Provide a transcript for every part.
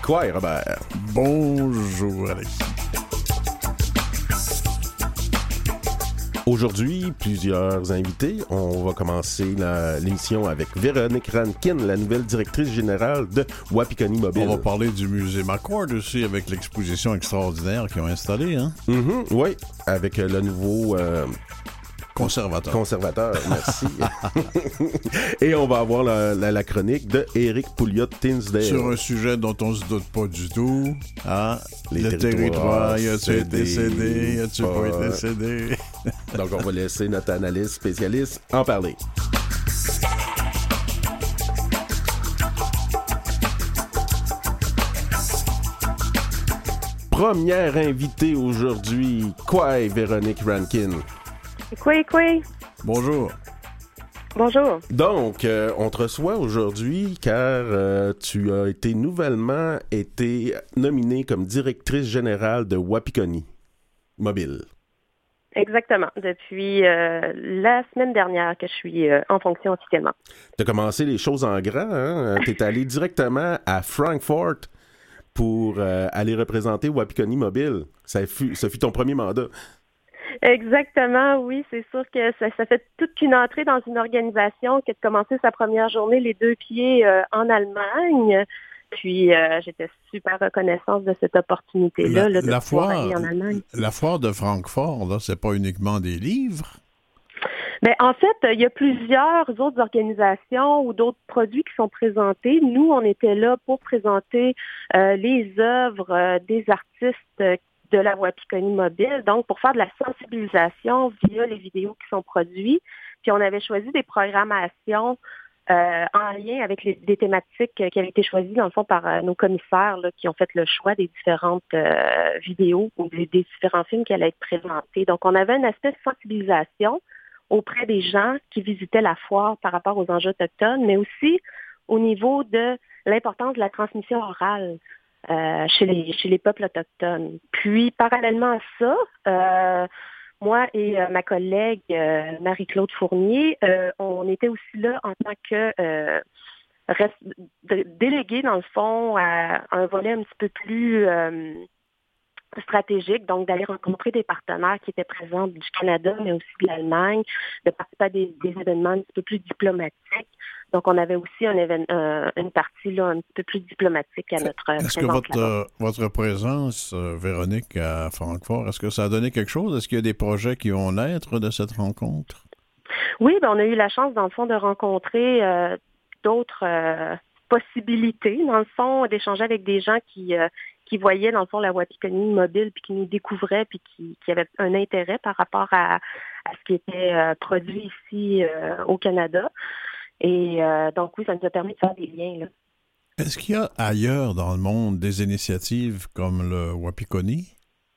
Quoi, Robert? Bonjour, Alexis. Aujourd'hui, plusieurs invités. On va commencer l'émission avec Véronique Rankin, la nouvelle directrice générale de Wapikoni Mobile. On va parler du musée McCord aussi avec l'exposition extraordinaire qu'ils ont installée, hein? Oui, avec le nouveau... Conservateur, merci. Et on va avoir la chronique de Éric Pouliot-Tinsdale. Sur un sujet dont on se doute pas du tout. Ah, le territoire, y a-tu été cédé, y a-tu pas été cédé? Donc, on va laisser notre analyste spécialiste en parler. Première invitée aujourd'hui, quoi, Véronique Rankin? Quoi? Bonjour. Bonjour. Donc, on te reçoit aujourd'hui car tu as nouvellement été nominée comme directrice générale de Wapikoni Mobile. Exactement. Depuis la semaine dernière que je suis en fonction officiellement. Tu as commencé les choses en grand, hein? Tu es allé directement à Francfort pour aller représenter Wapikoni Mobile. Ça fut ton premier mandat. Exactement, oui. C'est sûr que ça fait toute qu'une entrée dans une organisation que de commencer sa première journée les deux pieds en Allemagne. Puis, j'étais super reconnaissante de cette opportunité-là de pouvoir aller en Allemagne. La foire de Francfort, là, c'est pas uniquement des livres? Bien, en fait, il y a plusieurs autres organisations ou d'autres produits qui sont présentés. Nous, on était là pour présenter les œuvres des artistes de la Wapikoni Mobile, donc pour faire de la sensibilisation via les vidéos qui sont produites. Puis on avait choisi des programmations en lien avec des thématiques qui avaient été choisies, dans le fond, par nos commissaires là, qui ont fait le choix des différentes vidéos ou des différents films qui allaient être présentés. Donc, on avait un aspect de sensibilisation auprès des gens qui visitaient la foire par rapport aux enjeux autochtones, mais aussi au niveau de l'importance de la transmission orale chez les peuples autochtones. Puis, parallèlement à ça, moi et ma collègue Marie-Claude Fournier, on était aussi là en tant que délégués, dans le fond, à un volet un petit peu plus stratégique, donc d'aller rencontrer des partenaires qui étaient présents du Canada, mais aussi de l'Allemagne, de participer à des événements un petit peu plus diplomatiques. Donc, on avait aussi une partie là, un petit peu plus diplomatique à notre présence. Est-ce que votre présence, Véronique, à Francfort, est-ce que ça a donné quelque chose? Est-ce qu'il y a des projets qui vont naître de cette rencontre? Oui, on a eu la chance, dans le fond, de rencontrer d'autres possibilités, dans le fond, d'échanger avec des gens qui voyaient, dans le fond, la Wapikoni Mobile, puis qui nous découvraient, puis qui avaient un intérêt par rapport à ce qui était produit ici au Canada. Et donc, oui, ça nous a permis de faire des liens, là. Est-ce qu'il y a ailleurs dans le monde des initiatives comme le Wapikoni?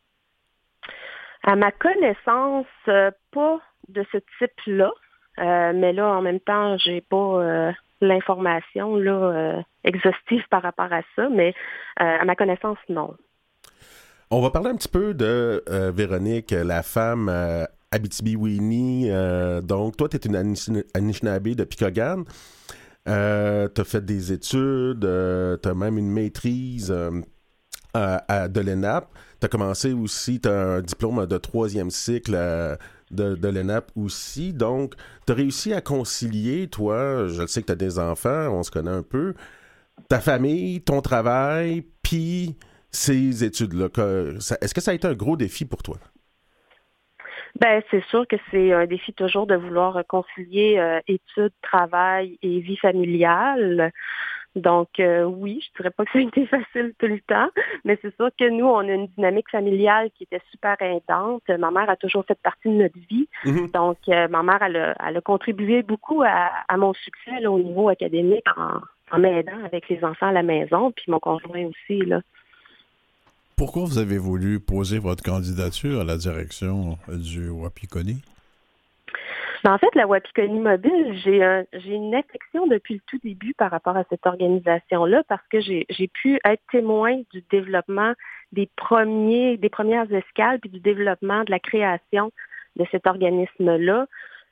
À ma connaissance, pas de ce type-là. Mais là, en même temps, j'ai pas l'information là exhaustive par rapport à ça, mais à ma connaissance, non. On va parler un petit peu de Véronique, la femme Abitibi-Winnie. Donc, toi, tu es une Anishinaabe de Picogan. Tu as fait des études, tu as même une maîtrise de l'ENAP. Tu as commencé aussi, tu as un diplôme de 3e cycle de l'ENAP aussi. Donc, tu as réussi à concilier, toi, je sais que tu as des enfants, on se connaît un peu, ta famille, ton travail, puis ces études-là. Est-ce que ça a été un gros défi pour toi? Ben, c'est sûr que c'est un défi toujours de vouloir concilier études, travail et vie familiale. Donc, oui, je dirais pas que ça a été facile tout le temps, mais c'est sûr que nous, on a une dynamique familiale qui était super intense. Ma mère a toujours fait partie de notre vie. Mm-hmm. Donc, ma mère, elle a contribué beaucoup à mon succès là, au niveau académique en m'aidant avec les enfants à la maison, puis mon conjoint aussi, là. Pourquoi vous avez voulu poser votre candidature à la direction du Wapikoni? En fait, la Wapikoni Mobile, j'ai une affection depuis le tout début par rapport à cette organisation-là parce que j'ai pu être témoin du développement des premières escales puis du développement de la création de cet organisme-là.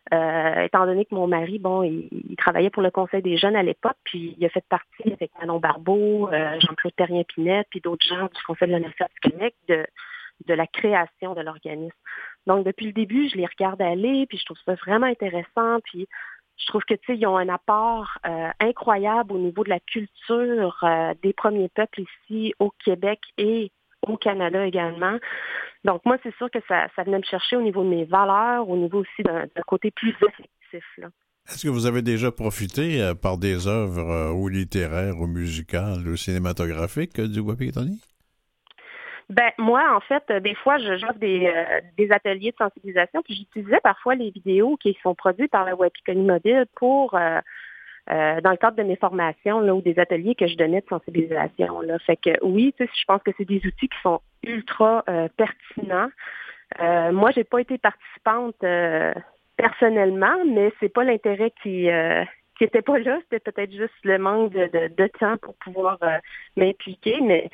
étant donné que mon mari, il travaillait pour le Conseil des jeunes à l'époque, puis il a fait partie avec Manon Barbeau, Jean-Claude Terrien-Pinette, puis d'autres gens du Conseil de la Nation du Québec de la création de l'organisme. Donc, depuis le début, je les regarde aller, puis je trouve ça vraiment intéressant, puis je trouve que, tu sais, ils ont un apport incroyable au niveau de la culture des premiers peuples ici au Québec et au Canada également. Donc, moi, c'est sûr que ça venait me chercher au niveau de mes valeurs, au niveau aussi d'un côté plus effectif, là. Est-ce que vous avez déjà profité par des œuvres ou littéraires ou musicales ou cinématographiques du Wapikoni? Ben moi, en fait, des fois, j'offre des ateliers de sensibilisation, puis j'utilisais parfois les vidéos qui sont produites par la Wapikoni Mobile pour dans le cadre de mes formations là, ou des ateliers que je donnais de sensibilisation. Là. Fait que oui, tu sais, je pense que c'est des outils qui sont ultra pertinents. Moi, j'ai pas été participante personnellement, mais c'est pas l'intérêt qui était pas là. C'était peut-être juste le manque de temps pour pouvoir m'impliquer, mais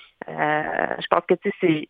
je pense que tu sais,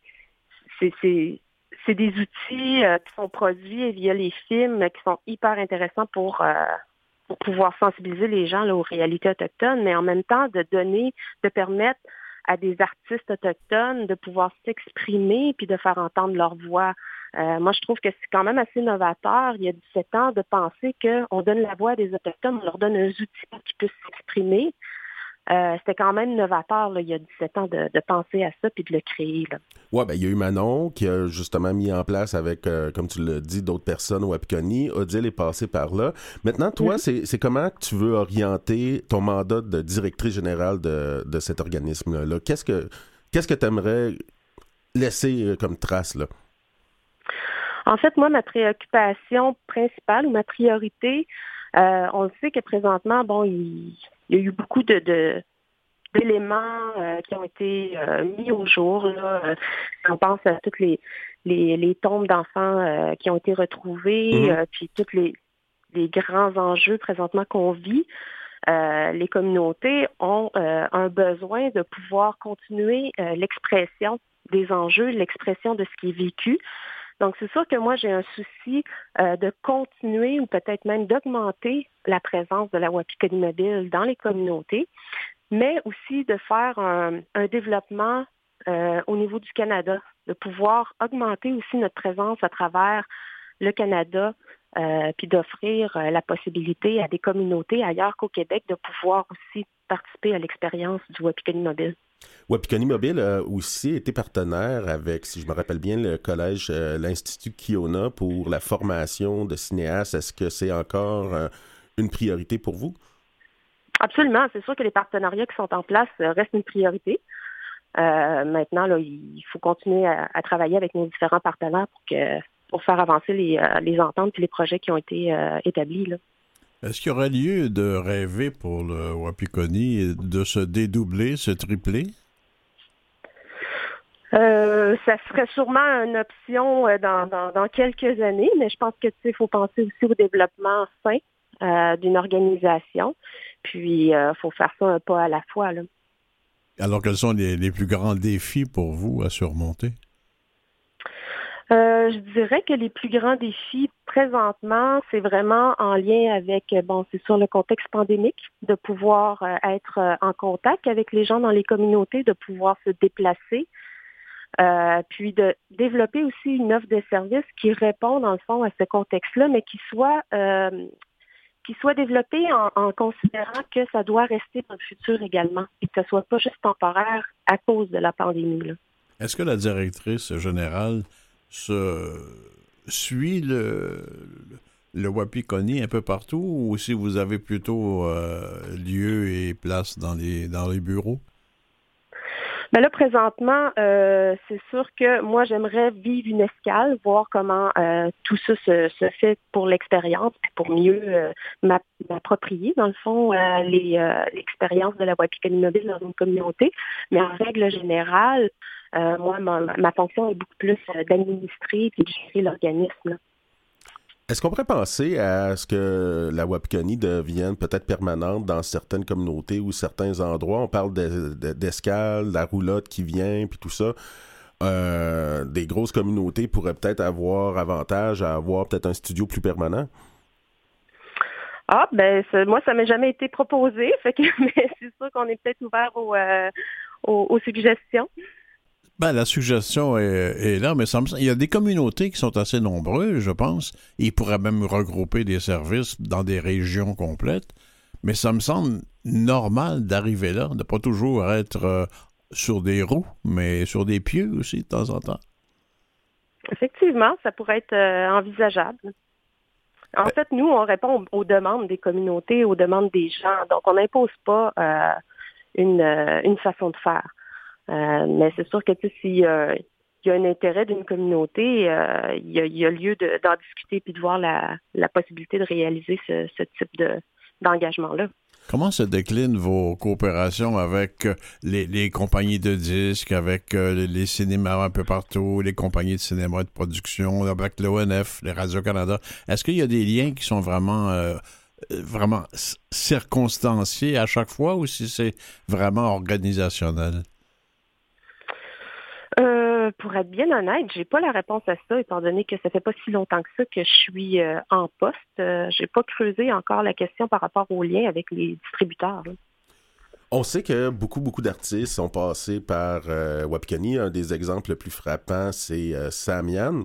c'est des outils qui sont produits via les films qui sont hyper intéressants pour pouvoir sensibiliser les gens là, aux réalités autochtones, mais en même temps de permettre à des artistes autochtones de pouvoir s'exprimer puis de faire entendre leur voix. Moi, je trouve que c'est quand même assez novateur, il y a 17 ans, de penser qu'on donne la voix à des Autochtones, on leur donne un outil pour qu'ils puissent s'exprimer. C'était quand même novateur, là, il y a 17 ans, de penser à ça puis de le créer. Oui, ben il y a eu Manon qui a justement mis en place avec, comme tu l'as dit, d'autres personnes au Wapikoni. Odile est passée par là. Maintenant, toi, c'est comment que tu veux orienter ton mandat de directrice générale de cet organisme-là? Qu'est-ce que tu aimerais laisser comme trace, là? En fait, moi, ma préoccupation principale ou ma priorité, on le sait que présentement, il y a eu beaucoup d'éléments qui ont été mis au jour. Là. On pense à toutes les tombes d'enfants qui ont été retrouvées, puis tous les grands enjeux présentement qu'on vit. Les communautés ont un besoin de pouvoir continuer l'expression des enjeux, l'expression de ce qui est vécu. Donc, c'est sûr que moi, j'ai un souci de continuer ou peut-être même d'augmenter la présence de la Wapikoni Mobile dans les communautés, mais aussi de faire un développement au niveau du Canada, de pouvoir augmenter aussi notre présence à travers le Canada, puis d'offrir la possibilité à des communautés ailleurs qu'au Québec de pouvoir aussi participer à l'expérience du Wapikoni Mobile. Wapikoni Mobile a aussi été partenaire avec, si je me rappelle bien, le collège, l'Institut Kiona pour la formation de cinéastes. Est-ce que c'est encore une priorité pour vous? Absolument. C'est sûr que les partenariats qui sont en place restent une priorité. Maintenant, là, il faut continuer à travailler avec nos différents partenaires pour faire avancer les ententes et les projets qui ont été établis, là. Est-ce qu'il y aurait lieu de rêver pour le Wapikoni de se dédoubler, se tripler? Ça serait sûrement une option dans quelques années, mais je pense que il faut penser aussi au développement sain d'une organisation. Puis, il faut faire ça un pas à la fois, là. Alors, quels sont les plus grands défis pour vous à surmonter? Je dirais que les plus grands défis présentement, c'est vraiment en lien avec, c'est sur le contexte pandémique, de pouvoir être en contact avec les gens dans les communautés, de pouvoir se déplacer, puis de développer aussi une offre de services qui répond dans le fond à ce contexte-là, mais qui soit développée en considérant que ça doit rester dans le futur également, et que ce soit pas juste temporaire à cause de la pandémie, là. Est-ce que la directrice générale suit le Wapikoni un peu partout, ou si vous avez plutôt lieu et place dans les bureaux? Ben là, présentement, c'est sûr que moi, j'aimerais vivre une escale, voir comment tout ça se fait pour l'expérience, pour mieux m'approprier, dans le fond, l'expérience de la Wapikoni Mobile dans une communauté. Mais en règle générale, moi, ma fonction est beaucoup plus d'administrer et de gérer l'organisme, là. Est-ce qu'on pourrait penser à ce que la Wapikoni devienne peut-être permanente dans certaines communautés ou certains endroits? On parle d'escale, de la roulotte qui vient, puis tout ça. des grosses communautés pourraient peut-être avoir avantage à avoir peut-être un studio plus permanent? Ah, moi, ça m'est jamais été proposé, mais c'est sûr qu'on est peut-être ouvert aux suggestions. Ben, la suggestion est là, mais il y a des communautés qui sont assez nombreuses, je pense. Ils pourraient même regrouper des services dans des régions complètes. Mais ça me semble normal d'arriver là, de ne pas toujours être sur des roues, mais sur des pieux aussi de temps en temps. Effectivement, ça pourrait être envisageable. En fait, nous, on répond aux demandes des communautés, aux demandes des gens. Donc, on n'impose pas une façon de faire. Mais c'est sûr que s'il y a un intérêt d'une communauté, il y a lieu d'en discuter puis de voir la possibilité de réaliser ce type d'engagement-là. Comment se déclinent vos coopérations avec les compagnies de disques, avec les cinémas un peu partout, les compagnies de cinéma et de production, avec l'ONF, les Radio-Canada? Est-ce qu'il y a des liens qui sont vraiment circonstanciés à chaque fois ou si c'est vraiment organisationnel? Pour être bien honnête, j'ai pas la réponse à ça, étant donné que ça fait pas si longtemps que ça que je suis en poste. J'ai pas creusé encore la question par rapport aux liens avec les distributeurs. Là. On sait que beaucoup d'artistes sont passés par Wapikani. Un des exemples les plus frappants, c'est Samian.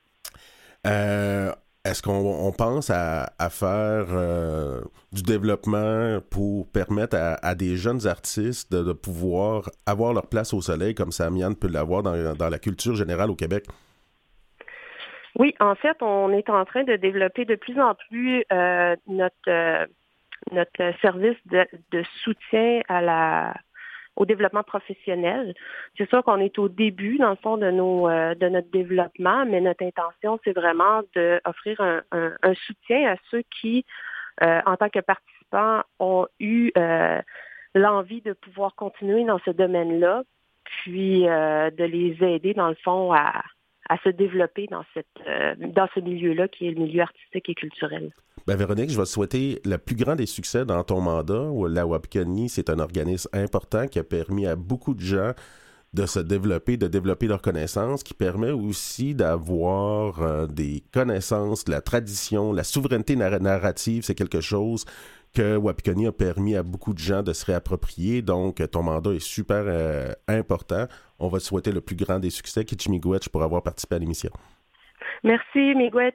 Est-ce qu'on pense à faire du développement pour permettre à des jeunes artistes de pouvoir avoir leur place au soleil comme Samian peut l'avoir dans la culture générale au Québec? Oui, en fait, on est en train de développer de plus en plus notre service de soutien au développement professionnel. C'est sûr qu'on est au début, dans le fond, de notre développement, mais notre intention, c'est vraiment d'offrir un soutien à ceux qui, en tant que participants, ont eu l'envie de pouvoir continuer dans ce domaine-là, puis de les aider, dans le fond, à se développer dans ce milieu-là, qui est le milieu artistique et culturel. Ben Véronique, je vais te souhaiter le plus grand des succès dans ton mandat. La Wapikani, c'est un organisme important qui a permis à beaucoup de gens de se développer, de développer leurs connaissances, qui permet aussi d'avoir des connaissances, de la tradition, la souveraineté narrative, c'est quelque chose que Wapikani a permis à beaucoup de gens de se réapproprier. Donc, ton mandat est super important. On va te souhaiter le plus grand des succès. Kitchi Miigwech pour avoir participé à l'émission. Merci, Miigwech.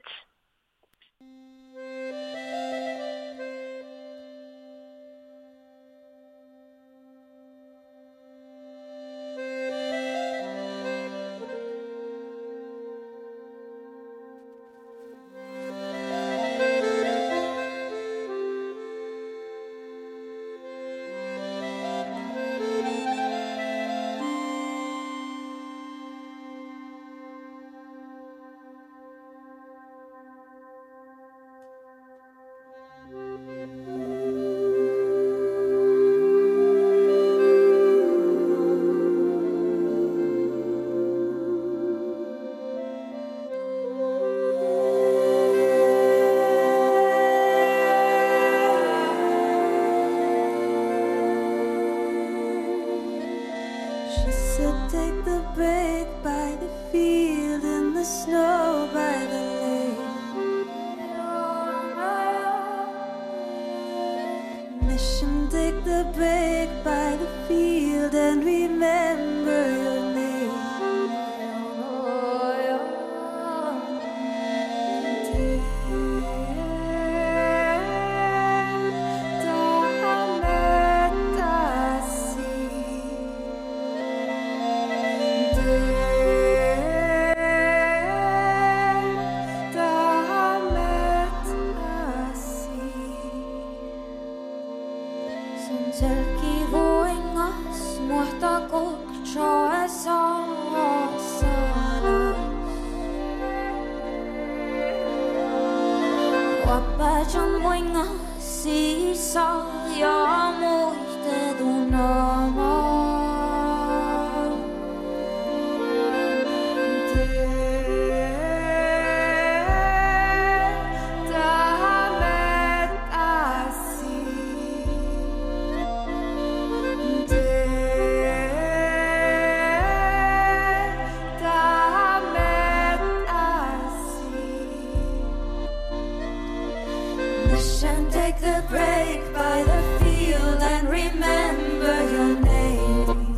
Mission, take the break by the field and remember your name.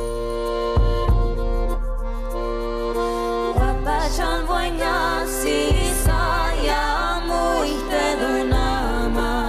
Papa John Voignasi saya muistelun nama.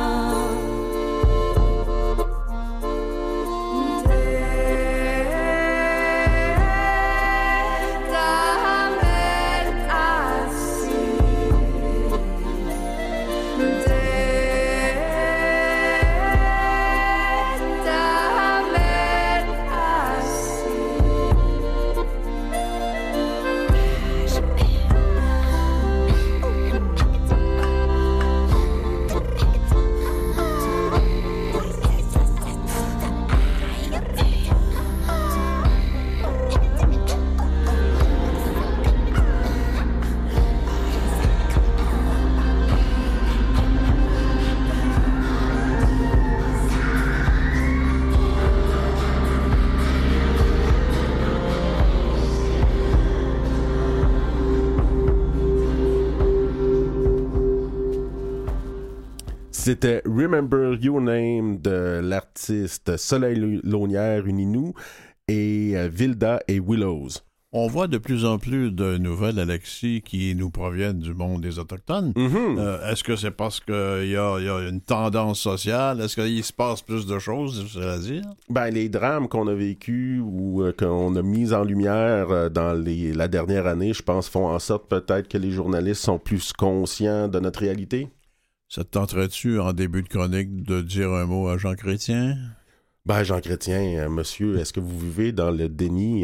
C'était Remember Your Name de l'artiste Soleil Launière Uninou et Vilda et Willows. On voit de plus en plus de nouvelles, Alexis, qui nous proviennent du monde des Autochtones. Mm-hmm. Est-ce que c'est parce qu'il y a une tendance sociale? Est-ce qu'il se passe plus de choses, c'est-à-dire? Ben, les drames qu'on a vécus ou qu'on a mis en lumière dans la dernière année, je pense, font en sorte peut-être que les journalistes sont plus conscients de notre réalité. Ça te tenterait-tu, en début de chronique, de dire un mot à Jean Chrétien? Ben, Jean Chrétien, monsieur, est-ce que vous vivez dans le déni?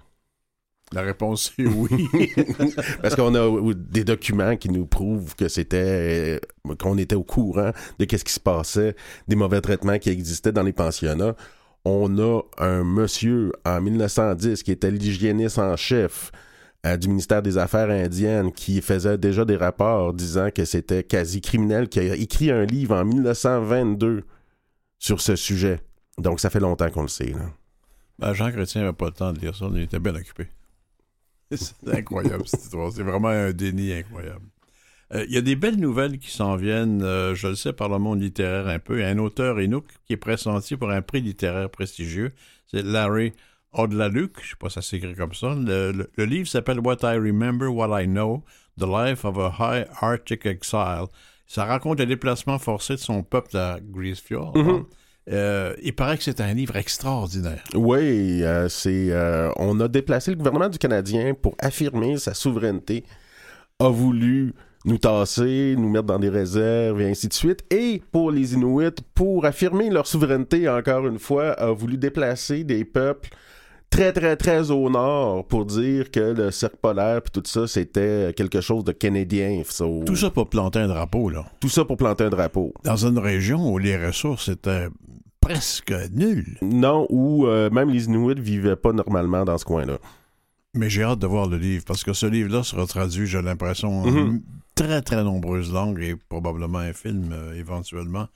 La réponse est oui. Parce qu'on a des documents qui nous prouvent que qu'on était au courant de ce qui se passait, des mauvais traitements qui existaient dans les pensionnats. On a un monsieur en 1910 qui était l'hygiéniste en chef du ministère des Affaires indiennes qui faisait déjà des rapports disant que c'était quasi criminel, qui a écrit un livre en 1922 sur ce sujet. Donc, ça fait longtemps qu'on le sait. Là. Ben, Jean Chrétien n'avait pas le temps de lire ça, il était bien occupé. C'est incroyable, cette histoire. C'est vraiment un déni incroyable. Il y a des belles nouvelles qui s'en viennent, je le sais, par le monde littéraire un peu. Il y a un auteur Inuk qui est pressenti pour un prix littéraire prestigieux. C'est Larry Odlaluk, je ne sais pas si ça s'écrit comme ça. Le livre s'appelle What I Remember, What I Know, The Life of a High Arctic Exile. Ça raconte le déplacement forcé de son peuple à Grisfjord. Mm-hmm. Il paraît que c'est un livre extraordinaire. Oui, on a déplacé le gouvernement du Canadien pour affirmer sa souveraineté, a voulu nous tasser, nous mettre dans des réserves et ainsi de suite. Et pour les Inuits, pour affirmer leur souveraineté, encore une fois, a voulu déplacer des peuples très, très, très au nord pour dire que le cercle polaire puis tout ça, c'était quelque chose de canadien. Tout ça pour planter un drapeau, là. Tout ça pour planter un drapeau. Dans une région où les ressources étaient presque nulles. Non, où même les Inuits vivaient pas normalement dans ce coin-là. Mais j'ai hâte de voir le livre, parce que ce livre-là sera traduit, j'ai l'impression, en très, très nombreuses langues et probablement un film éventuellement.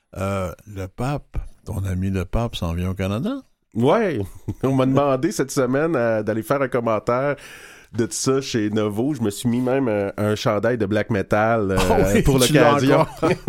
Le pape, ton ami le pape, s'en vient au Canada? Ouais, on m'a demandé cette semaine d'aller faire un commentaire de ça chez Novo. Je me suis mis même un chandail de black metal pour l'occasion.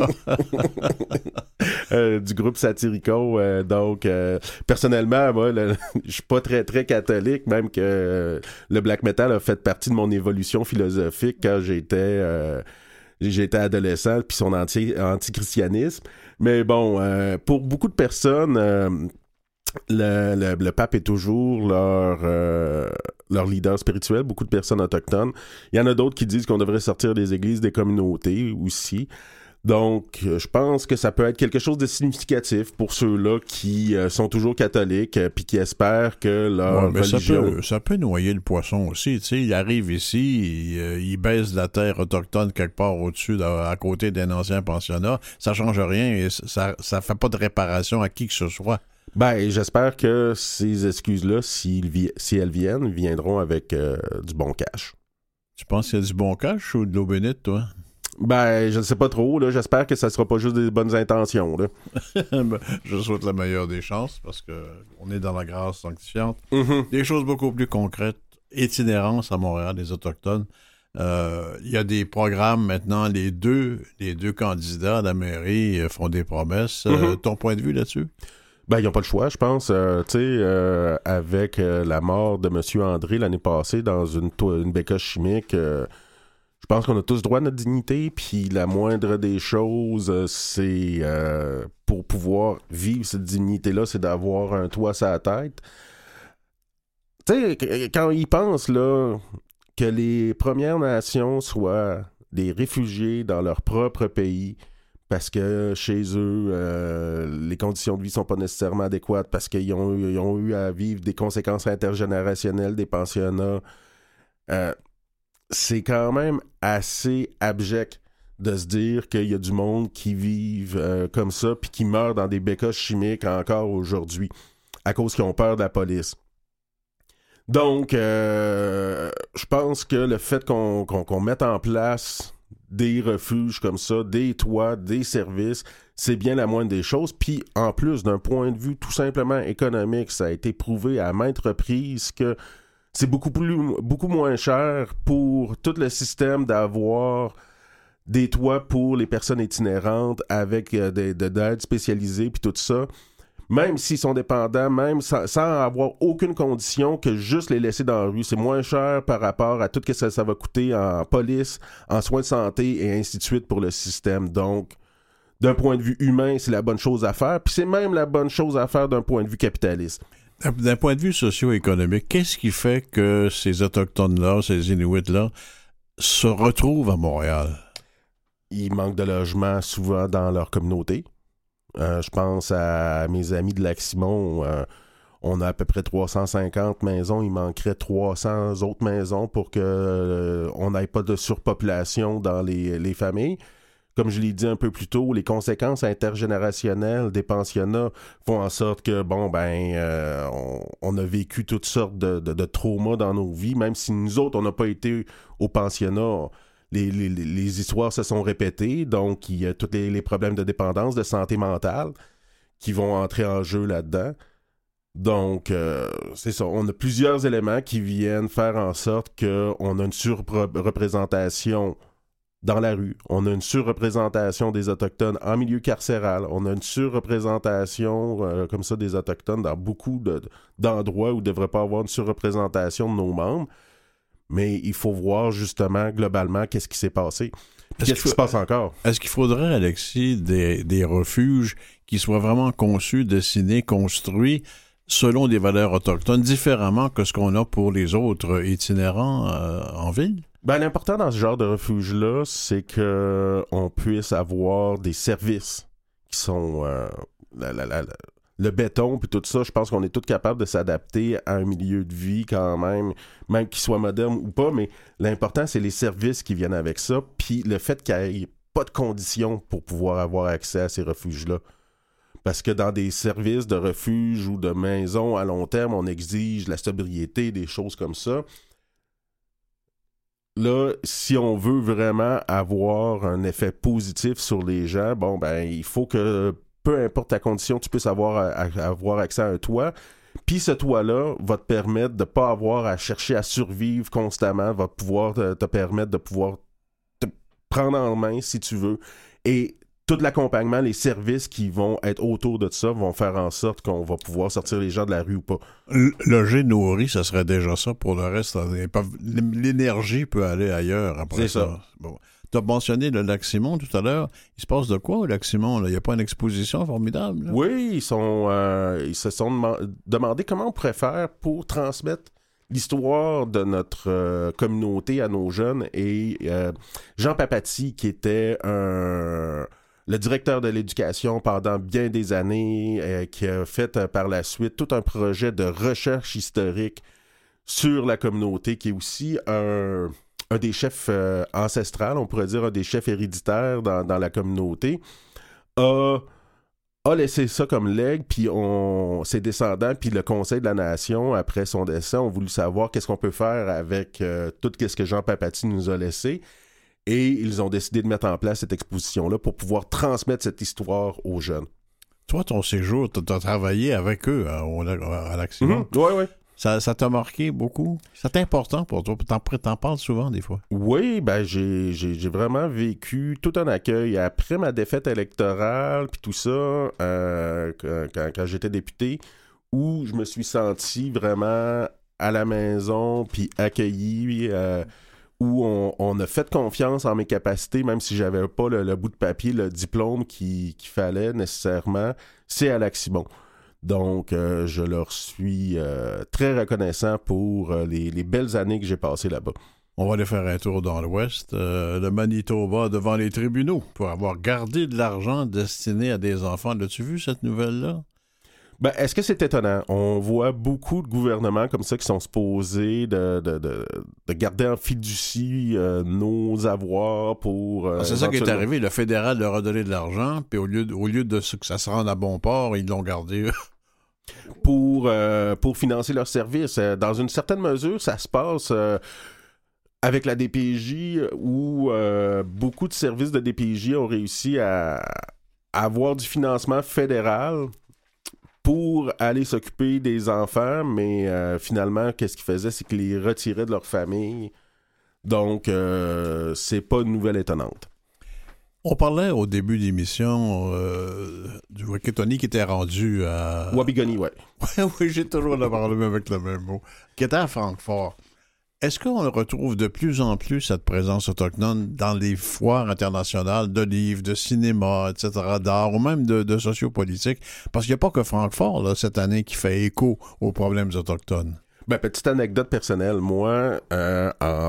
Du groupe Satirico. Donc, personnellement, moi, je suis pas très, très catholique, même que le black metal a fait partie de mon évolution philosophique quand j'étais adolescent, puis son antichristianisme. Mais bon, pour beaucoup de personnes... Le pape est toujours leur leader spirituel, beaucoup de personnes autochtones. Il y en a d'autres qui disent qu'on devrait sortir des églises, des communautés aussi. Donc, je pense que ça peut être quelque chose de significatif pour ceux-là qui sont toujours catholiques puis qui espèrent que leur religion... Ça peut noyer le poisson aussi. Tu sais, il arrive ici, il baisse la terre autochtone quelque part au-dessus, à côté d'un ancien pensionnat. Ça change rien et ça fait pas de réparation à qui que ce soit. Ben, j'espère que ces excuses-là, si elles viendront avec du bon cash. Tu penses qu'il y a du bon cash ou de l'eau bénite, toi? Ben, je ne sais pas trop, là. J'espère que ça sera pas juste des bonnes intentions, là. Ben, je souhaite la meilleure des chances, parce qu'on est dans la grâce sanctifiante. Des choses beaucoup plus concrètes. Itinérance à Montréal, des Autochtones. Il y a des programmes maintenant, les deux candidats à la mairie font des promesses. Ton point de vue là-dessus? Ben, ils n'ont pas le choix, je pense. Avec la mort de M. André l'année passée dans une bécosse chimique, je pense qu'on a tous droit à notre dignité, puis la moindre des choses, c'est pour pouvoir vivre cette dignité-là, c'est d'avoir un toit sur la tête. Tu sais, quand ils pensent, là, que les Premières Nations soient des réfugiés dans leur propre pays, parce que chez eux, les conditions de vie sont pas nécessairement adéquates, parce qu'ils ont eu à vivre des conséquences intergénérationnelles, des pensionnats. C'est quand même assez abject de se dire qu'il y a du monde qui vivent comme ça, puis qui meurent dans des bécosses chimiques encore aujourd'hui, à cause qu'ils ont peur de la police. Donc, je pense que le fait qu'on mette en place des refuges comme ça, des toits, des services, c'est bien la moindre des choses. Puis, en plus, d'un point de vue tout simplement économique, ça a été prouvé à maintes reprises que c'est beaucoup moins cher pour tout le système d'avoir des toits pour les personnes itinérantes avec d'aide spécialisée puis tout ça. Même s'ils sont dépendants, même sans avoir aucune condition que juste les laisser dans la rue. C'est moins cher par rapport à tout ce que ça va coûter en police, en soins de santé et ainsi de suite pour le système. Donc, d'un point de vue humain, c'est la bonne chose à faire. Puis c'est même la bonne chose à faire d'un point de vue capitaliste. D'un point de vue socio-économique, qu'est-ce qui fait que ces Autochtones-là, ces Inuits-là, se retrouvent à Montréal? Ils manquent de logement souvent dans leur communauté. Je pense à mes amis de Lac-Simon. On a à peu près 350 maisons. Il manquerait 300 autres maisons pour qu'on n'ait pas de surpopulation dans les familles. Comme je l'ai dit un peu plus tôt, les conséquences intergénérationnelles des pensionnats font en sorte que, on a vécu toutes sortes de traumas dans nos vies. Même si nous autres, on n'a pas été au pensionnat, les histoires se sont répétées, donc il y a tous les problèmes de dépendance, de santé mentale qui vont entrer en jeu là-dedans. Donc, c'est ça. On a plusieurs éléments qui viennent faire en sorte qu'on a une surreprésentation dans la rue. On a une surreprésentation des Autochtones en milieu carcéral. On a une surreprésentation comme ça des Autochtones dans beaucoup d'endroits où il ne devrait pas avoir une surreprésentation de nos membres. Mais il faut voir justement, globalement, qu'est-ce qui s'est passé. Qu'est-ce qui se passe encore? Est-ce qu'il faudrait, Alexis, des refuges qui soient vraiment conçus, dessinés, construits selon des valeurs autochtones, différemment que ce qu'on a pour les autres itinérants en ville? Ben, l'important dans ce genre de refuge-là, c'est qu'on puisse avoir des services qui sont... le béton puis tout ça, je pense qu'on est tous capables de s'adapter à un milieu de vie quand même qu'il soit moderne ou pas, mais l'important, c'est les services qui viennent avec ça, puis le fait qu'il n'y ait pas de conditions pour pouvoir avoir accès à ces refuges-là. Parce que dans des services de refuge ou de maisons à long terme, on exige la sobriété, des choses comme ça. Là, si on veut vraiment avoir un effet positif sur les gens, il faut que peu importe ta condition, tu puisses avoir accès à un toit. Puis ce toit-là va te permettre de ne pas avoir à chercher à survivre constamment, va pouvoir te permettre de pouvoir te prendre en main si tu veux. Et tout l'accompagnement, les services qui vont être autour de ça vont faire en sorte qu'on va pouvoir sortir les gens de la rue ou pas. Loger, nourri, ça serait déjà ça. Pour le reste, l'énergie peut aller ailleurs après ça. Bon. Tu as mentionné le Lac-Simon tout à l'heure. Il se passe de quoi au Lac-Simon? Il n'y a pas une exposition formidable? Là? Oui, ils se sont demandé comment on pourrait faire pour transmettre l'histoire de notre communauté à nos jeunes. Et Jean Papati, qui était le directeur de l'éducation pendant bien des années, qui a fait par la suite tout un projet de recherche historique sur la communauté, qui est aussi un des chefs ancestrales, on pourrait dire un des chefs héréditaires dans la communauté, a laissé ça comme legs, puis ses descendants, puis le Conseil de la Nation, après son décès, ont voulu savoir qu'est-ce qu'on peut faire avec tout ce que Jean Papati nous a laissé, et ils ont décidé de mettre en place cette exposition-là pour pouvoir transmettre cette histoire aux jeunes. Toi, ton séjour, tu as travaillé avec eux à Lac-Simon. Oui. Ça t'a marqué beaucoup? C'est important pour toi. T'en parles souvent, des fois. Oui, ben j'ai vraiment vécu tout un accueil après ma défaite électorale, puis tout ça, quand j'étais député, où je me suis senti vraiment à la maison, puis accueilli, où on a fait confiance en mes capacités, même si j'avais pas le bout de papier, le diplôme qu'il fallait nécessairement, c'est à Lac-Simon. Donc, je leur suis très reconnaissant pour les belles années que j'ai passées là-bas. On va aller faire un tour dans l'Ouest. Le Manitoba devant les tribunaux pour avoir gardé de l'argent destiné à des enfants. L'as-tu vu, cette nouvelle-là? Ben, est-ce que c'est étonnant? On voit beaucoup de gouvernements comme ça qui sont supposés de garder en fiducie nos avoirs pour... C'est ça qui est arrivé. Le fédéral leur a donné de l'argent, puis au lieu de que ça se rende à bon port, ils l'ont gardé. pour financer leurs services. Dans une certaine mesure, ça se passe avec la DPJ où beaucoup de services de DPJ ont réussi à avoir du financement fédéral pour aller s'occuper des enfants, mais finalement, qu'est-ce qu'ils faisaient? C'est qu'ils les retiraient de leur famille. Donc, c'est pas une nouvelle étonnante. On parlait au début de l'émission du Waketoni qui était rendu à... Wabigoni, ouais. Oui, j'ai toujours parlé avec le même mot. Qui était à Francfort. Est-ce qu'on retrouve de plus en plus cette présence autochtone dans les foires internationales de livres, de cinéma, etc., d'art, ou même de sociopolitique? Parce qu'il n'y a pas que Francfort, là, cette année, qui fait écho aux problèmes autochtones. Ben, petite anecdote personnelle. Moi, en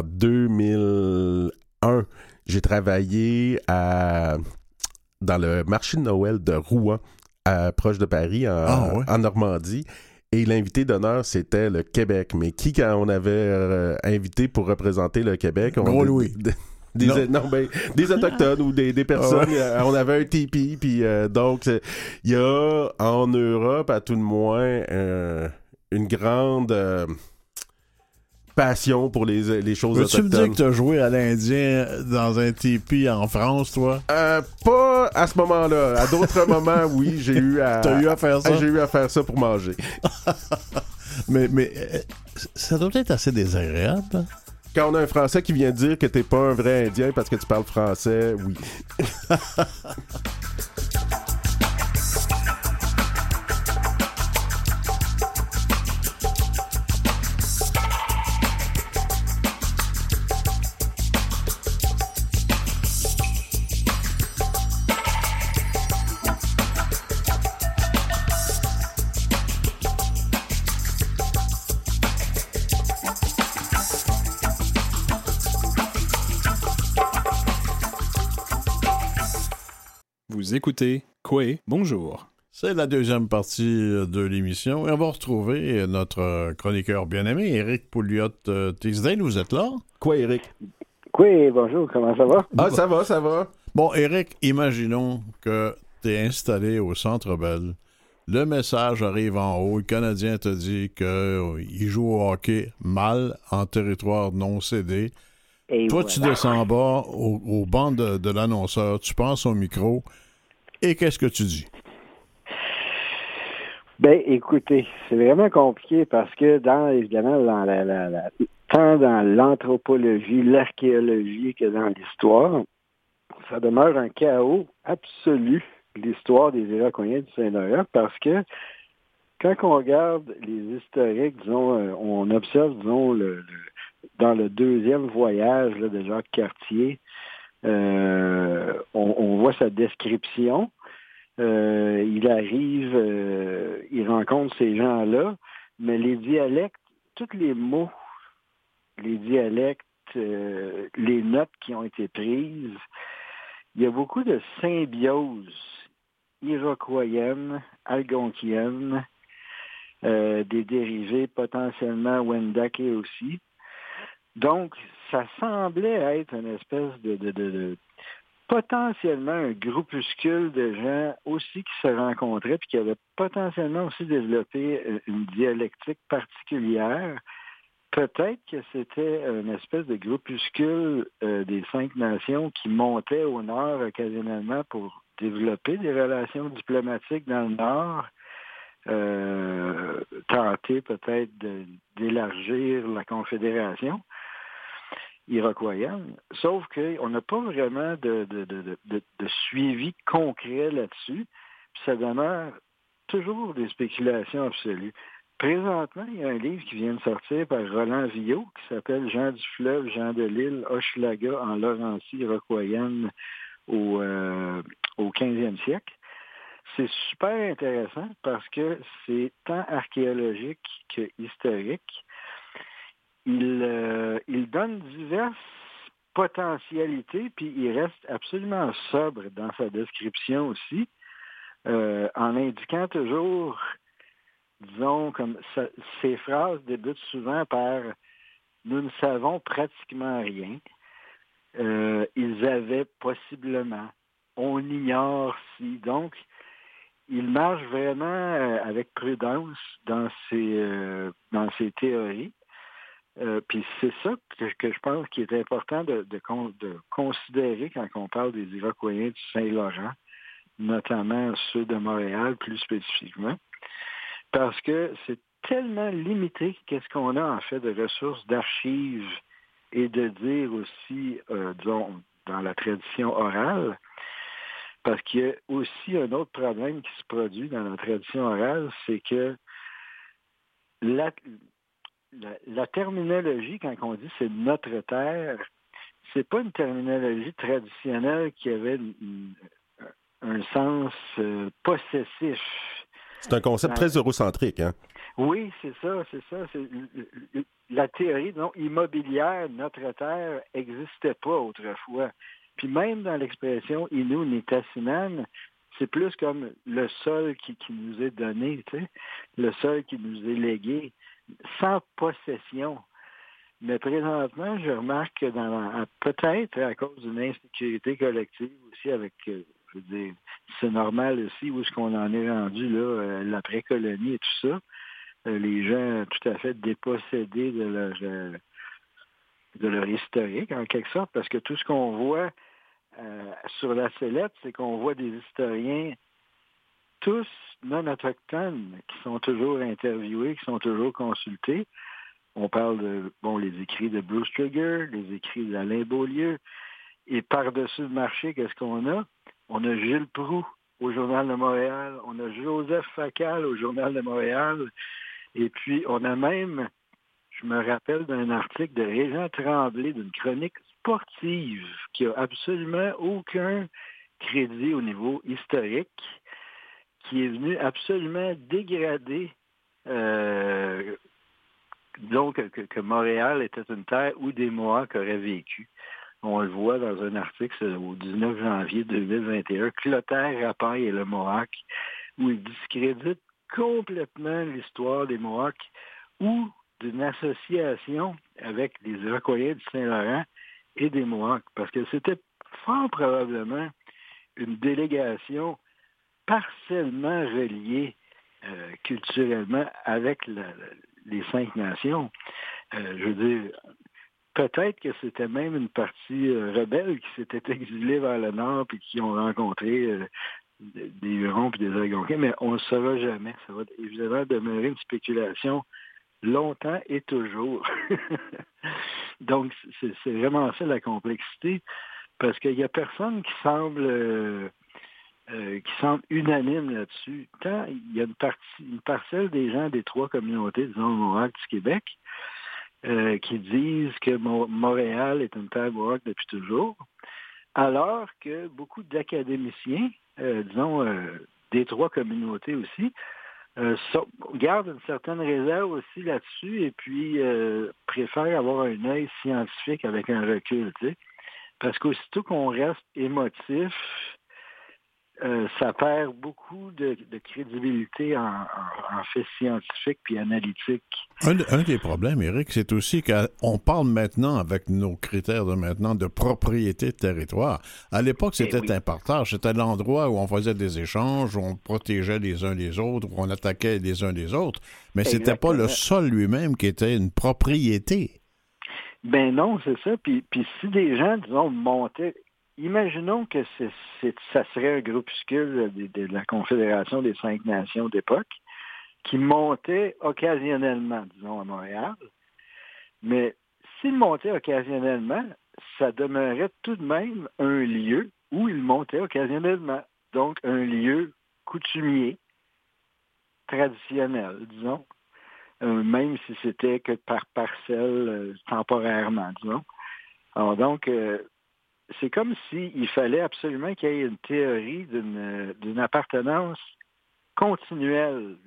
2001, j'ai travaillé dans le marché de Noël de Rouen, proche de Paris, en Normandie. Et l'invité d'honneur, c'était le Québec. Mais quand on avait invité pour représenter le Québec? Gros Louis. Des Autochtones ou des personnes. On avait un tipi. Puis donc, il y a en Europe, à tout le moins, une grande... passion pour les choses autochtones. Veux-tu me dire que tu as joué à l'Indien dans un tipi en France, toi? Pas à ce moment-là. À d'autres moments, oui, j'ai eu à... T'as eu à faire ça? J'ai eu à faire ça pour manger. mais ça doit être assez désagréable. Quand on a un Français qui vient dire que t'es pas un vrai Indien parce que tu parles français, oui. Vous écoutez Koué, bonjour. C'est la deuxième partie de l'émission et on va retrouver notre chroniqueur bien-aimé, Éric Pouliot-Tisdale. Vous êtes là? Quoi, Éric? Oui, bonjour, comment ça va? Ah, ça va. Bon, Éric, imaginons que tu es installé au Centre Bell. Le message arrive en haut. Le Canadien te dit qu'il joue au hockey mal en territoire non cédé. Et toi, voilà. tu descends en bas au banc de l'annonceur, tu passes au micro et qu'est-ce que tu dis? Ben, écoutez, c'est vraiment compliqué parce que évidemment, tant dans l'anthropologie, l'archéologie que dans l'histoire, ça demeure un chaos absolu, l'histoire des Iroquois du Saint-Laurent, parce que quand on regarde les historiques, disons, on observe, disons, dans le deuxième voyage là, de Jacques Cartier, on voit sa description. Il arrive, il rencontre ces gens-là, mais les dialectes, tous les mots, les dialectes, les notes qui ont été prises, il y a beaucoup de symbiose iroquoienne, algonquienne, des dérivés potentiellement Wendat aussi. Donc, ça semblait être une espèce de potentiellement un groupuscule de gens aussi qui se rencontraient puis qui avaient potentiellement aussi développé une dialectique particulière. Peut-être que c'était une espèce de groupuscule des 5 nations qui montait au nord occasionnellement pour développer des relations diplomatiques dans le nord. tenter peut-être d'élargir la confédération iroquoienne. Sauf qu'on n'a pas vraiment de suivi concret là-dessus. Puis ça demeure toujours des spéculations absolues. Présentement, il y a un livre qui vient de sortir par Roland Villot qui s'appelle « Jean du fleuve, Jean de l'île, Hochelaga en Laurentie iroquoienne au 15e siècle ». C'est super intéressant parce que c'est tant archéologique que historique. Il donne diverses potentialités, puis il reste absolument sobre dans sa description aussi, en indiquant toujours, disons, comme ces phrases débutent souvent par « nous ne savons pratiquement rien ». Ils avaient possiblement, on ignore si. Donc, il marche vraiment avec prudence dans ses théories. Puis c'est ça que je pense qu'il est important de considérer quand on parle des Iroquois du Saint-Laurent, notamment ceux de Montréal plus spécifiquement, parce que c'est tellement limité qu'est-ce qu'on a en fait de ressources d'archives et de dire aussi, disons, dans la tradition orale, parce qu'il y a aussi un autre problème qui se produit dans la tradition orale, c'est que la terminologie, quand on dit c'est notre terre, c'est pas une terminologie traditionnelle qui avait un sens possessif. C'est un concept très eurocentrique, hein? Oui, c'est ça. La théorie immobilière, notre terre, n'existait pas autrefois. Puis même dans l'expression Innu Nitassinan, c'est plus comme le sol qui nous est donné, tu sais, le sol qui nous est légué, sans possession. Mais présentement, je remarque que peut-être à cause d'une insécurité collective aussi avec, je veux dire, c'est normal aussi où est-ce qu'on en est rendu là, l'après-colonie et tout ça, les gens tout à fait dépossédés de leur historique en quelque sorte, parce que tout ce qu'on voit sur la sellette, c'est qu'on voit des historiens tous non autochtones qui sont toujours interviewés, qui sont toujours consultés. On parle les écrits de Bruce Trigger, les écrits d'Alain Beaulieu. Et par-dessus le marché, qu'est-ce qu'on a? On a Gilles Proulx au Journal de Montréal. On a Joseph Facal au Journal de Montréal. Et puis, on a même, je me rappelle d'un article de Régent Tremblay, d'une chronique sportive qui a absolument aucun crédit au niveau historique, qui est venu absolument dégrader donc que Montréal était une terre où des Mohawks auraient vécu. On le voit dans un article au 19 janvier 2021, Clotaire Rapaille et le Mohawk, où il discrédite complètement l'histoire des Mohawks ou d'une association avec les Iroquois du Saint-Laurent et des Mohawks, parce que c'était fort probablement une délégation partiellement reliée culturellement avec les 5 nations. Je veux dire, peut-être que c'était même une partie rebelle qui s'était exilée vers le nord et qui ont rencontré des Hurons et des Algonquins, mais on ne le saura jamais. Ça va évidemment demeurer une spéculation longtemps et toujours. Donc, c'est vraiment ça la complexité, parce qu'il n'y a personne qui semble unanime là-dessus. Tant il y a une parcelle des gens des 3 communautés, disons, Mohawk du Québec, qui disent que Montréal est une terre Mohawk depuis toujours, alors que beaucoup d'académiciens, disons, des 3 communautés aussi, gardent une certaine réserve aussi là-dessus et puis préfèrent avoir un œil scientifique avec un recul, tu sais. Parce qu'aussitôt qu'on reste émotif, ça perd beaucoup de crédibilité en fait scientifique puis analytique. Un des problèmes, Éric, c'est aussi qu'on parle maintenant, avec nos critères de maintenant, de propriété de territoire. À l'époque, c'était un partage. C'était l'endroit où on faisait des échanges, où on protégeait les uns les autres, où on attaquait les uns les autres. Mais c'était pas le sol lui-même qui était une propriété. Ben non, c'est ça. Puis si des gens, disons, montaient... Imaginons que ça serait un groupuscule de la Confédération des 5 nations d'époque. qui montait occasionnellement, disons, à Montréal. Mais s'il montait occasionnellement, ça demeurait tout de même un lieu où il montait occasionnellement. Donc, un lieu coutumier, traditionnel, disons, même si c'était que par parcelle temporairement, disons. Alors donc, c'est comme s'il fallait absolument qu'il y ait une théorie d'une appartenance continuelle,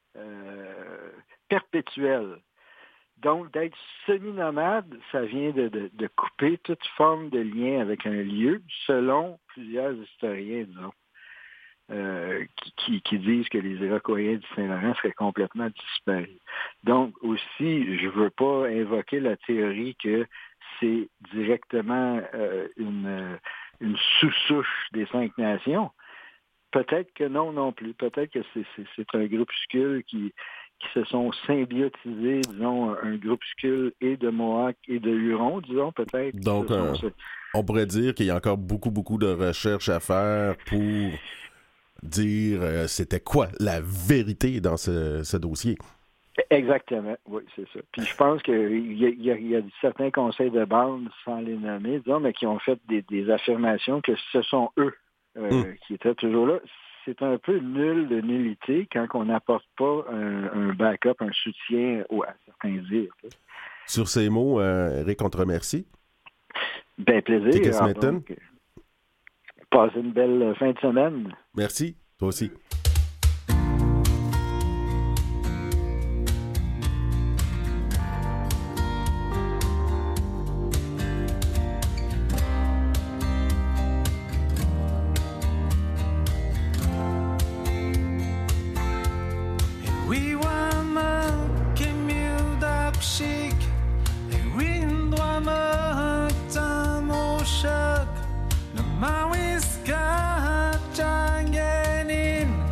perpétuelle. Donc, d'être semi-nomade, ça vient de couper toute forme de lien avec un lieu, selon plusieurs historiens, disons, qui disent que les Iroquois du Saint-Laurent seraient complètement disparus. Donc, aussi, je ne veux pas invoquer la théorie que c'est directement une sous-souche des 5 nations. Peut-être que non plus. Peut-être que c'est un groupuscule qui se sont symbiotisés, disons, un groupuscule et de Mohawks et de Hurons, disons, peut-être. Donc, on pourrait dire qu'il y a encore beaucoup de recherches à faire pour dire c'était quoi la vérité dans ce dossier. Exactement, oui, c'est ça. Puis je pense qu'il y a certains conseils de bande, sans les nommer, disons, mais qui ont fait des affirmations que ce sont eux qui étaient toujours là. C'est un peu nul de nullité quand on n'apporte pas un backup, un soutien à certains dires. Sur ces mots, Eric, on te remercie. Ben, plaisir. Ticket Smithton. Passez une belle fin de semaine. Merci, toi aussi. Maui sky, giant in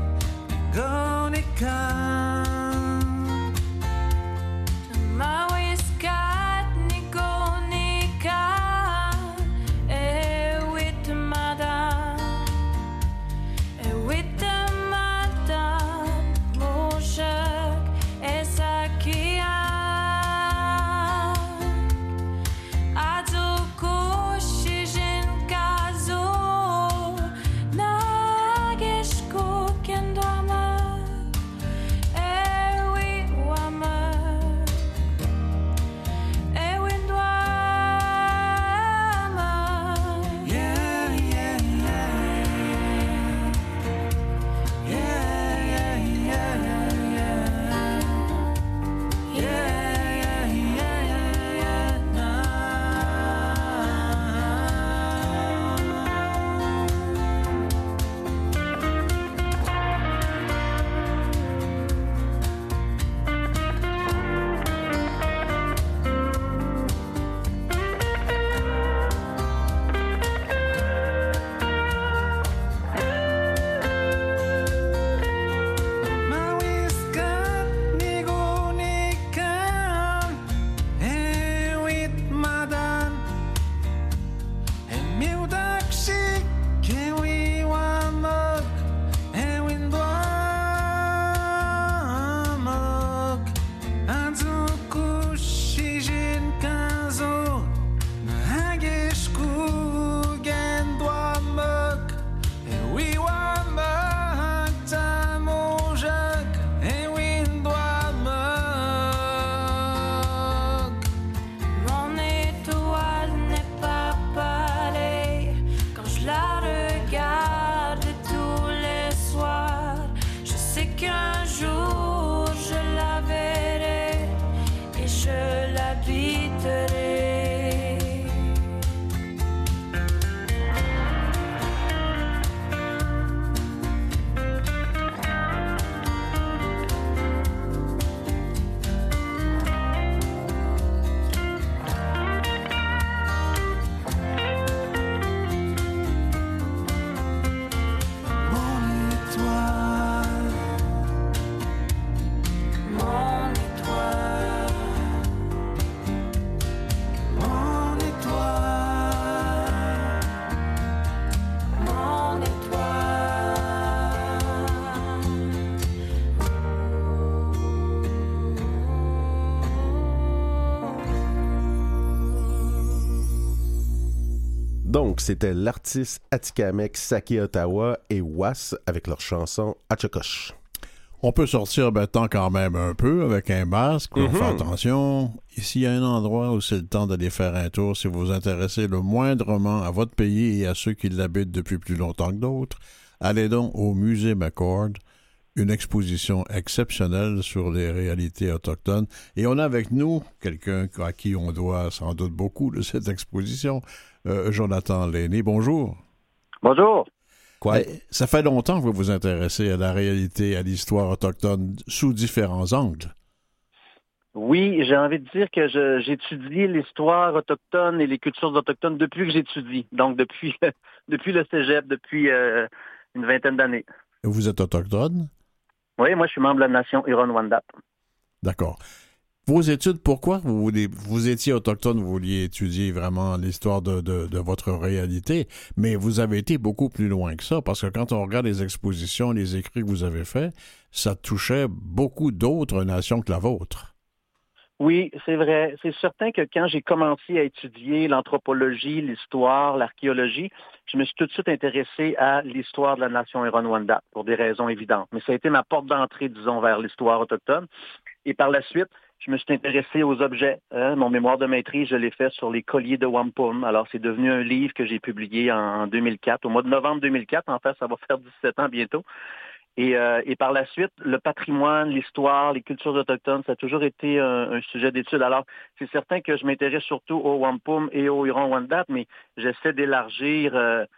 Donc, c'était l'artiste Atikamekw Saki Ottawa et Was avec leur chanson Achakosh. On peut sortir maintenant quand même un peu avec un masque. On fait attention. Ici, il y a un endroit où c'est le temps d'aller faire un tour si vous vous intéressez le moindrement à votre pays et à ceux qui l'habitent depuis plus longtemps que d'autres. Allez donc au Musée McCord, une exposition exceptionnelle sur les réalités autochtones. Et on a avec nous quelqu'un à qui on doit sans doute beaucoup de cette exposition, Jonathan Lainé. Bonjour. Bonjour. Quoi? Ça fait longtemps que vous vous intéressez à la réalité, à l'histoire autochtone sous différents angles. Oui, j'ai envie de dire que j'étudie l'histoire autochtone et les cultures autochtones depuis que j'étudie. Donc, depuis le cégep, depuis une vingtaine d'années. Vous êtes autochtone? Oui, moi, je suis membre de la nation Huron-Wendat. D'accord. Vos études, pourquoi vous étiez autochtone, vous vouliez étudier vraiment l'histoire de votre réalité, mais vous avez été beaucoup plus loin que ça, parce que quand on regarde les expositions, les écrits que vous avez faits, ça touchait beaucoup d'autres nations que la vôtre. Oui, c'est vrai. C'est certain que quand j'ai commencé à étudier l'anthropologie, l'histoire, l'archéologie, je me suis tout de suite intéressé à l'histoire de la nation Huron-Wendat, pour des raisons évidentes. Mais ça a été ma porte d'entrée, disons, vers l'histoire autochtone. Et par la suite, je me suis intéressé aux objets. Mon mémoire de maîtrise, je l'ai fait sur les colliers de wampum. Alors, c'est devenu un livre que j'ai publié en 2004, au mois de novembre 2004. En fait, ça va faire 17 ans bientôt. Et par la suite, le patrimoine, l'histoire, les cultures autochtones, ça a toujours été un sujet d'étude. Alors, c'est certain que je m'intéresse surtout au wampum et au Huron-Wendat, mais j'essaie d'élargir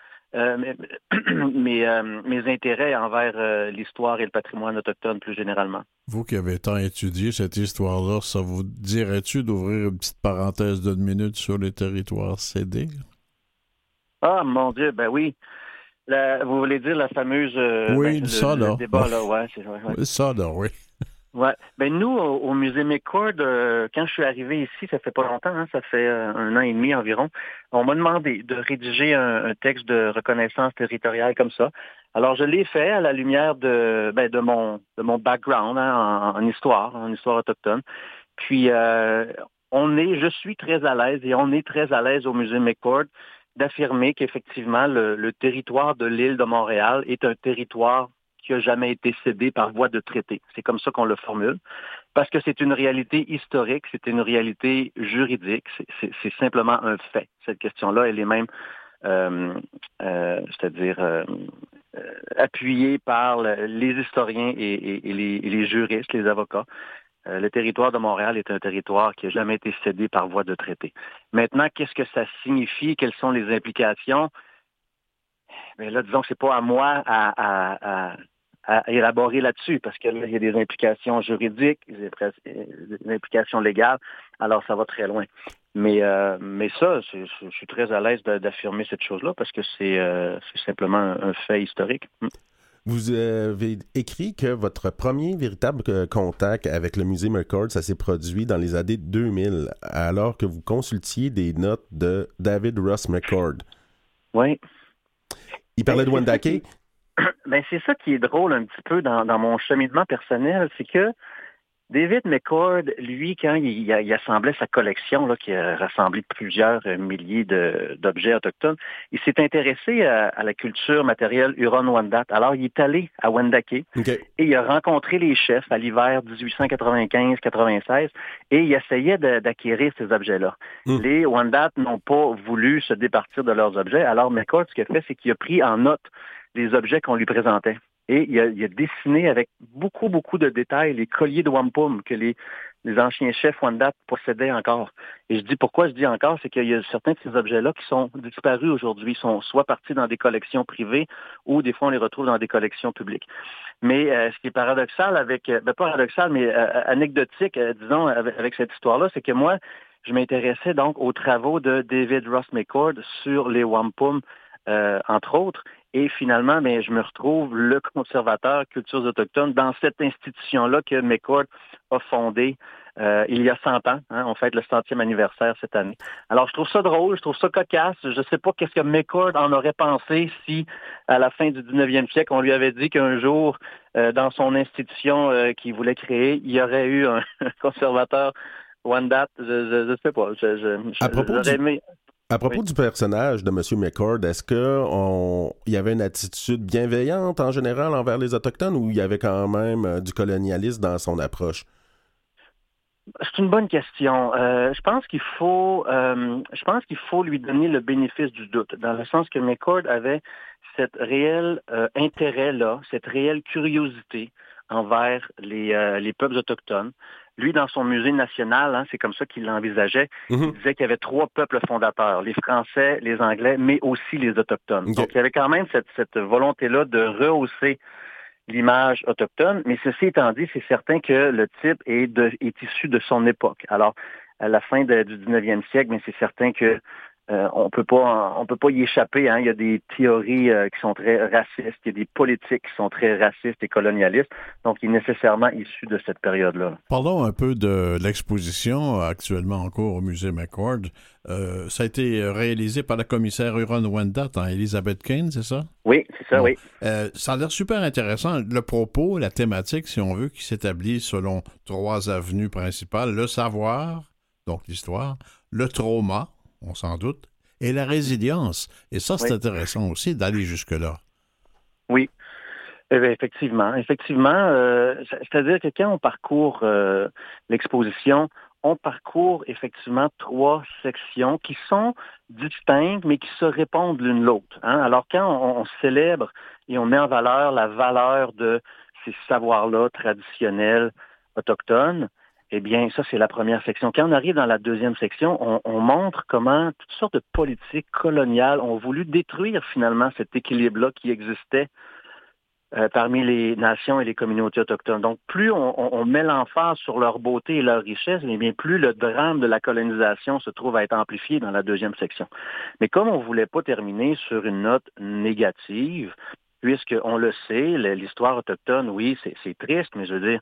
mes intérêts envers l'histoire et le patrimoine autochtone plus généralement. Vous qui avez tant étudié cette histoire-là, ça vous dirait-tu d'ouvrir une petite parenthèse d'une minute sur les territoires cédés? Ah, mon Dieu, ben oui. Vous voulez dire la fameuse le débat, là, ouais, c'est vrai. Ouais. Ça, là, oui. Ouais. Ben nous, au musée McCord, quand je suis arrivé ici, ça fait pas longtemps, hein, ça fait 1 an et demi environ, on m'a demandé de rédiger un texte de reconnaissance territoriale comme ça. Alors je l'ai fait à la lumière de mon background en histoire autochtone. Puis je suis très à l'aise et on est très à l'aise au musée McCord d'affirmer qu'effectivement le territoire de l'île de Montréal est un territoire qui n'a jamais été cédé par voie de traité. C'est comme ça qu'on le formule, parce que c'est une réalité historique, c'est une réalité juridique, c'est simplement un fait. Cette question-là, elle est même, appuyée par les historiens et les juristes, les avocats. Le territoire de Montréal est un territoire qui n'a jamais été cédé par voie de traité. Maintenant, qu'est-ce que ça signifie? Quelles sont les implications? Mais là, disons que c'est pas à moi à élaborer là-dessus, parce que là, il y a des implications juridiques, des implications légales, alors ça va très loin. Mais ça, je suis très à l'aise d'affirmer cette chose-là, parce que c'est simplement un fait historique. Vous avez écrit que votre premier véritable contact avec le musée McCord, ça s'est produit dans les années 2000, alors que vous consultiez des notes de David Ross McCord. Oui. Il parlait de Wendake? Ben, c'est ça qui est drôle un petit peu dans mon cheminement personnel, c'est que David McCord, lui, quand il assemblait sa collection, là, qui a rassemblé plusieurs milliers d'objets autochtones, il s'est intéressé à la culture matérielle Huron-Wendat. Alors, il est allé à Wendake et il a rencontré les chefs à l'hiver 1895-96 et il essayait d'acquérir ces objets-là. Les Wendat n'ont pas voulu se départir de leurs objets. Alors, McCord, ce qu'il a fait, c'est qu'il a pris en note les objets qu'on lui présentait. Et il a dessiné avec beaucoup, beaucoup de détails les colliers de wampum que les anciens chefs Wendat possédaient encore. Et pourquoi je dis encore, c'est qu'il y a certains de ces objets-là qui sont disparus aujourd'hui, sont soit partis dans des collections privées ou des fois on les retrouve dans des collections publiques. Mais ce qui est paradoxal pas paradoxal, mais anecdotique, disons, avec cette histoire-là, c'est que moi, je m'intéressais donc aux travaux de David Ross McCord sur les wampum, entre autres. Et finalement, je me retrouve le conservateur cultures autochtones dans cette institution-là que McCord a fondée il y a 100 ans. Hein, on fête le 100e anniversaire cette année. Alors, je trouve ça drôle, je trouve ça cocasse. Je ne sais pas qu'est-ce que McCord en aurait pensé si, à la fin du 19e siècle, on lui avait dit qu'un jour, dans son institution qu'il voulait créer, il y aurait eu un conservateur Wendat. Je ne sais pas. À propos Oui. du personnage de M. McCord, est-ce qu'il y avait une attitude bienveillante en général envers les Autochtones ou il y avait quand même du colonialisme dans son approche? C'est une bonne question. Je pense qu'il faut lui donner le bénéfice du doute, dans le sens que McCord avait cette réelle intérêt-là, cette réelle curiosité envers les peuples autochtones. Lui, dans son musée national, hein, c'est comme ça qu'il l'envisageait, il disait qu'il y avait 3 peuples fondateurs, les Français, les Anglais, mais aussi les Autochtones. Okay. Donc, il y avait quand même cette volonté-là de rehausser l'image autochtone, mais ceci étant dit, c'est certain que le type est issu de son époque. Alors, à la fin du 19e siècle, mais c'est certain que on peut pas y échapper. Hein. Il y a des théories qui sont très racistes, il y a des politiques qui sont très racistes et colonialistes, donc il est nécessairement issu de cette période-là. Parlons un peu de l'exposition actuellement en cours au musée McCord. Ça a été réalisé par la commissaire Huron-Wendat, Elizabeth Kane, c'est ça? Oui, c'est ça, bon. Oui. Ça a l'air super intéressant. Le propos, la thématique, si on veut, qui s'établit selon 3 avenues principales. Le savoir, donc l'histoire, le trauma, on s'en doute, et la résilience. Et ça, c'est intéressant aussi d'aller jusque-là. Oui. Effectivement. C'est-à-dire que quand on parcourt l'exposition, on parcourt effectivement 3 sections qui sont distinctes, mais qui se répondent l'une l'autre. Hein? Alors, quand on célèbre et on met en valeur la valeur de ces savoirs-là traditionnels autochtones, eh bien, ça, c'est la première section. Quand on arrive dans la deuxième section, on montre comment toutes sortes de politiques coloniales ont voulu détruire finalement cet équilibre-là qui existait parmi les nations et les communautés autochtones. Donc, plus on met l'emphase sur leur beauté et leur richesse, eh bien, plus le drame de la colonisation se trouve à être amplifié dans la deuxième section. Mais comme on ne voulait pas terminer sur une note négative, puisqu'on le sait, l'histoire autochtone, oui, c'est triste, mais je veux dire,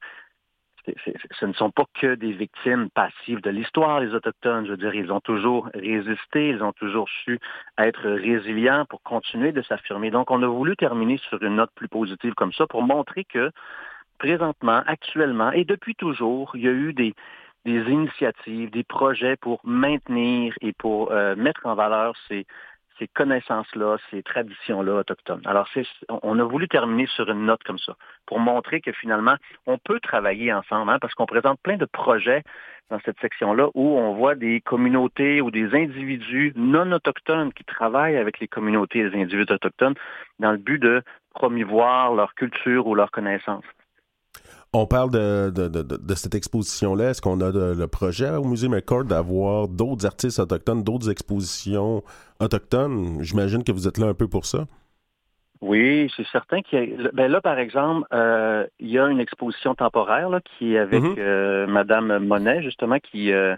ce ne sont pas que des victimes passives de l'histoire, les Autochtones. Je veux dire, ils ont toujours résisté, ils ont toujours su être résilients pour continuer de s'affirmer. Donc, on a voulu terminer sur une note plus positive comme ça pour montrer que, présentement, actuellement, et depuis toujours, il y a eu des initiatives, des projets pour maintenir et pour mettre en valeur ces connaissances-là, ces traditions-là autochtones. Alors, on a voulu terminer sur une note comme ça, pour montrer que finalement, on peut travailler ensemble, hein, parce qu'on présente plein de projets dans cette section-là où on voit des communautés ou des individus non autochtones qui travaillent avec les communautés et les individus autochtones dans le but de promouvoir leur culture ou leur connaissance. On parle de cette exposition-là. Est-ce qu'on a le projet au Musée McCord d'avoir d'autres artistes autochtones, d'autres expositions autochtones? J'imagine que vous êtes là un peu pour ça. Oui, c'est certain là, par exemple, il y a une exposition temporaire là, qui est avec Madame Monet, justement, qui a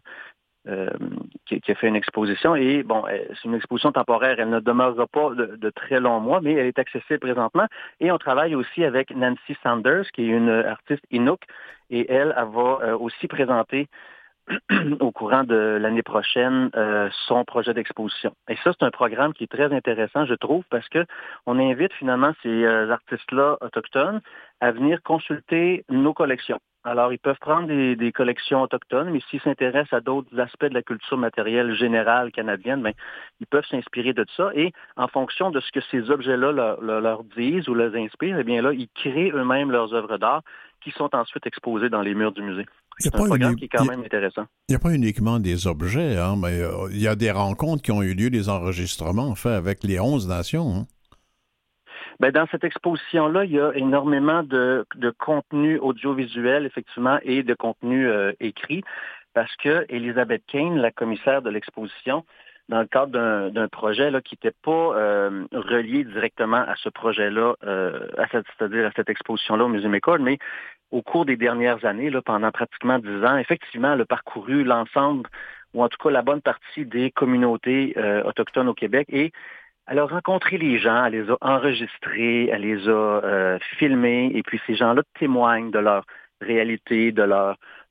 fait une exposition. Et bon, c'est une exposition temporaire. Elle ne demeurera pas de très longs mois, mais elle est accessible présentement. Et on travaille aussi avec Nancy Sanders, qui est une artiste Inuk. Et elle va aussi présenter au courant de l'année prochaine son projet d'exposition. Et ça, c'est un programme qui est très intéressant, je trouve, parce que on invite finalement ces artistes-là autochtones à venir consulter nos collections. Alors, ils peuvent prendre des collections autochtones, mais s'ils s'intéressent à d'autres aspects de la culture matérielle générale canadienne, bien, ils peuvent s'inspirer de ça. Et en fonction de ce que ces objets-là leur disent ou les inspirent, eh bien là, ils créent eux-mêmes leurs œuvres d'art qui sont ensuite exposées dans les murs du musée. C'est un programme qui est quand même intéressant. Il n'y a pas uniquement des objets, hein, mais il y a des rencontres qui ont eu lieu, des enregistrements faits avec les 11 nations. Hein. Bien, dans cette exposition-là, il y a énormément de contenu audiovisuel, effectivement, et de contenu écrit, parce que Elizabeth Kane, la commissaire de l'exposition, dans le cadre d'un projet là, qui n'était pas relié directement à ce projet-là, c'est-à-dire à cette exposition-là au Musée McCord, mais au cours des dernières années, là, pendant pratiquement 10 ans, effectivement, elle a parcouru l'ensemble, ou en tout cas la bonne partie des communautés autochtones au Québec, et elle a rencontré les gens, elle les a enregistrés, elle les a filmés, et puis ces gens-là témoignent de leur réalité, de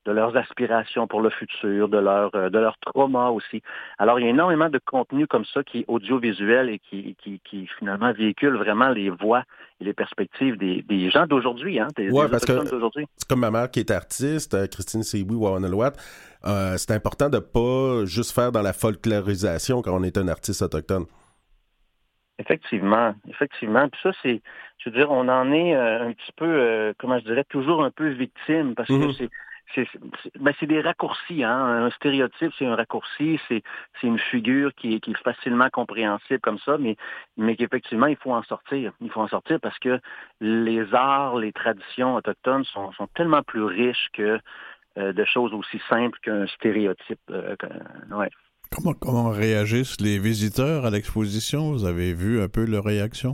leurs aspirations pour le futur, de leur trauma aussi. Alors, il y a énormément de contenu comme ça qui est audiovisuel et qui finalement véhicule vraiment les voix et les perspectives des gens d'aujourd'hui, des parce Autochtones que d'aujourd'hui. c'est comme ma mère qui est artiste, Christine Seyboui Wawanalwat, c'est important de pas juste faire dans la folklorisation quand on est un artiste autochtone. Effectivement. Puis ça, je veux dire, on en est un petit peu, comment je dirais, toujours un peu victime, parce que c'est des raccourcis, hein. Un stéréotype, c'est un raccourci, c'est une figure qui est facilement compréhensible comme ça, mais qu'effectivement, il faut en sortir. Il faut en sortir parce que les arts, les traditions autochtones sont tellement plus riches que de choses aussi simples qu'un stéréotype. Ouais. Comment réagissent les visiteurs à l'exposition? Vous avez vu un peu leur réaction?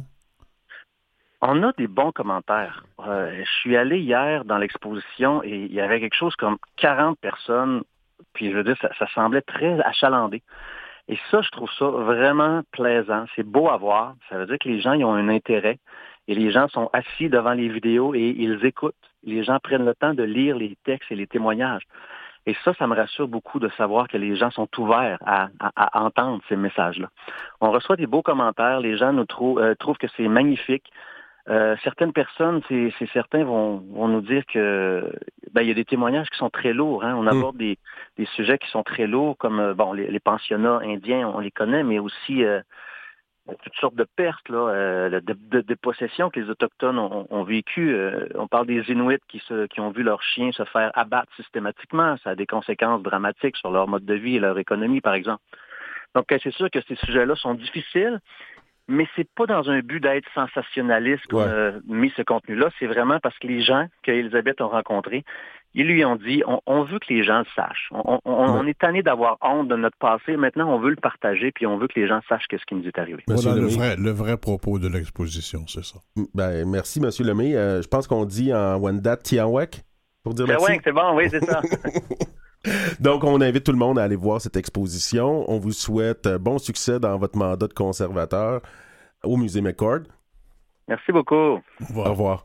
On a des bons commentaires. Je suis allé hier dans l'exposition et il y avait quelque chose comme 40 personnes, puis je veux dire, ça semblait très achalandé. Et ça, je trouve ça vraiment plaisant. C'est beau à voir. Ça veut dire que les gens ils ont un intérêt et les gens sont assis devant les vidéos et ils écoutent. Les gens prennent le temps de lire les textes et les témoignages. Et ça me rassure beaucoup de savoir que les gens sont ouverts à entendre ces messages-là. On reçoit des beaux commentaires. Les gens nous trouvent que c'est magnifique. Certaines personnes, certains vont nous dire que il y a des témoignages qui sont très lourds. Hein. On aborde des sujets qui sont très lourds, comme les pensionnats indiens, on les connaît, mais aussi toutes sortes de pertes, de possessions que les Autochtones ont vécues. On parle des Inuits qui ont vu leurs chiens se faire abattre systématiquement. Ça a des conséquences dramatiques sur leur mode de vie et leur économie, par exemple. Donc, c'est sûr que ces sujets-là sont difficiles, mais c'est pas dans un but d'être sensationnaliste qu'on a mis ce contenu-là. C'est vraiment parce que les gens qu'Elisabeth a rencontrés, ils lui ont dit, on veut que les gens le sachent. On est tanné d'avoir honte de notre passé. Maintenant, on veut le partager, puis on veut que les gens sachent ce qui nous est arrivé. Voilà le vrai propos de l'exposition, c'est ça. Merci, M. Lemay. Je pense qu'on dit en Wendat Tianwek, pour dire merci. Tianwek, c'est bon, oui, c'est ça. Donc, on invite tout le monde à aller voir cette exposition. On vous souhaite bon succès dans votre mandat de conservateur au Musée McCord. Merci beaucoup. Au revoir. Au revoir.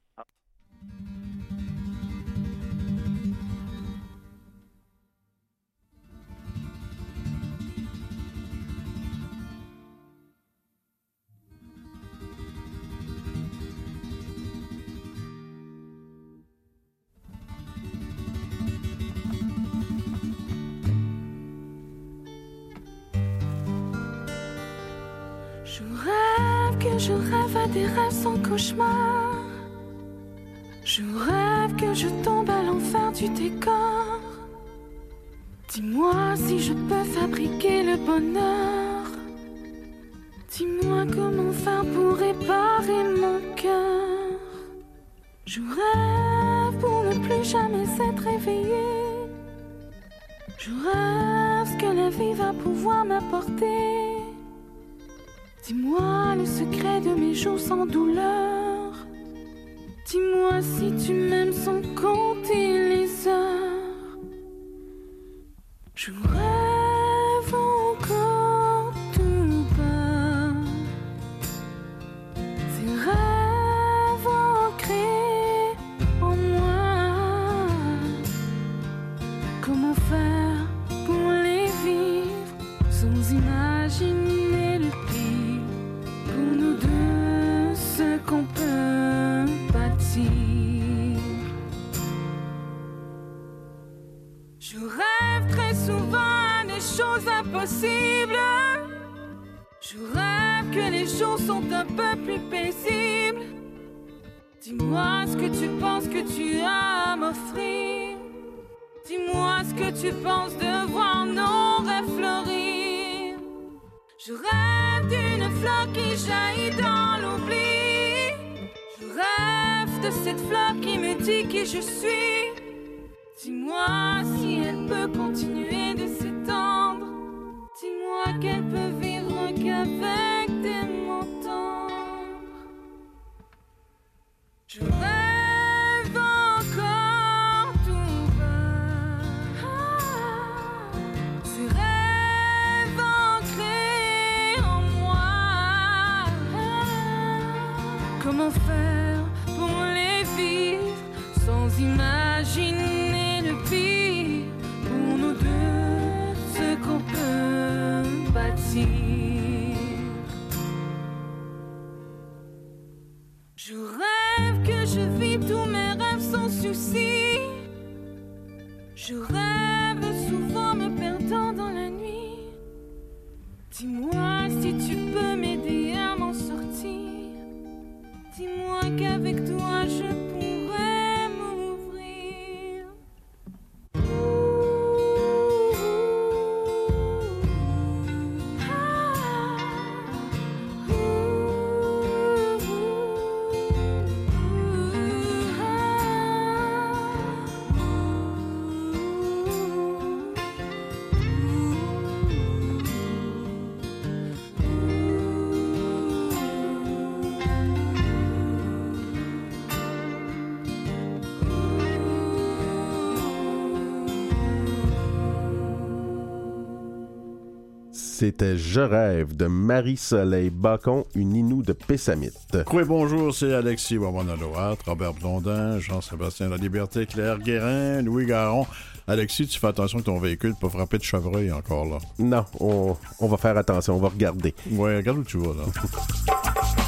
Je rêve à des rêves sans cauchemar. Je rêve que je tombe à l'enfer du décor. Dis-moi si je peux fabriquer le bonheur. Dis-moi comment faire pour réparer mon cœur. Je rêve pour ne plus jamais être réveillé. Je rêve ce que la vie va pouvoir m'apporter. Dis-moi le secret de mes jours sans douleur. Dis-moi si tu m'aimes sans compter les heures. Je rêve encore tout bas. Ces rêves ancrés en moi. Comment faire pour les vivre sans imaginer le pire? Pour nous deux, ce qu'on peut bâtir. Je rêve très souvent à des choses impossibles. Je rêve que les jours sont un peu plus paisibles. Dis-moi ce que tu penses que tu as à m'offrir. Dis-moi ce que tu penses de voir nos rêves fleurir. Je rêve d'une fleur qui jaillit dans l'oubli. Je rêve de cette fleur qui me dit qui je suis. Dis-moi si elle peut continuer de s'étendre. Dis-moi qu'elle peut vivre qu'avec des mots tendres. Je rêve encore tout bas. Ces rêves ancrés en moi. Comment faire pour les vivre sans imaginer le pire? sortir. Je rêve que je vive tous mes rêves sans souci. Je rêve souvent me perdant dans la nuit. Dis-moi si tu peux m'aider à m'en sortir. Dis-moi qu'avec toi je pourrais m'ouvrir. C'était Je rêve de Marie-Soleil Bacon, une Inou de Pessamit. Oui, bonjour, c'est Alexis Wawanaloat, Robert Blondin, Jean-Sébastien Laliberté, Claire Guérin, Louis Garon. Alexis, tu fais attention que ton véhicule peut frapper de chevreuil encore, là. Non, on va faire attention, on va regarder. Ouais, regarde où tu vas, là.